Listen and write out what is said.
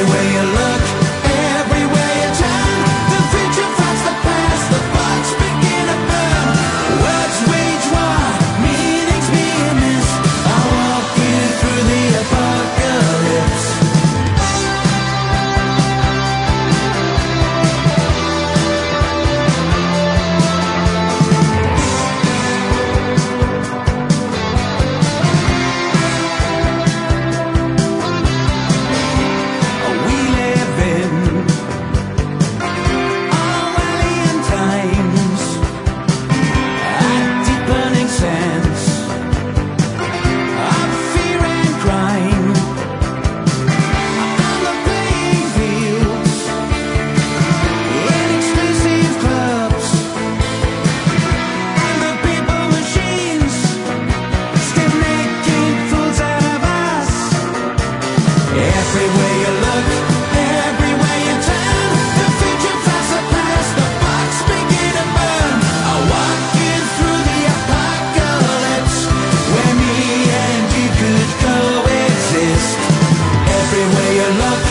Everywhere you look, everywhere you turn, the future fights the past, the sparks begin to burn. Words wage war, meanings being missed. I'll walk you through the apocalypse. We live in Orwellian times, a deepening sense of fear and crime on the playing fields, in exclusive clubs, and the people machines still making fools out of us. Everywhere you look, everywhere you turn, the future fights the past, the sparks begin to burn. I'll walk you through the apocalypse, where me and you could coexist. Everywhere you look,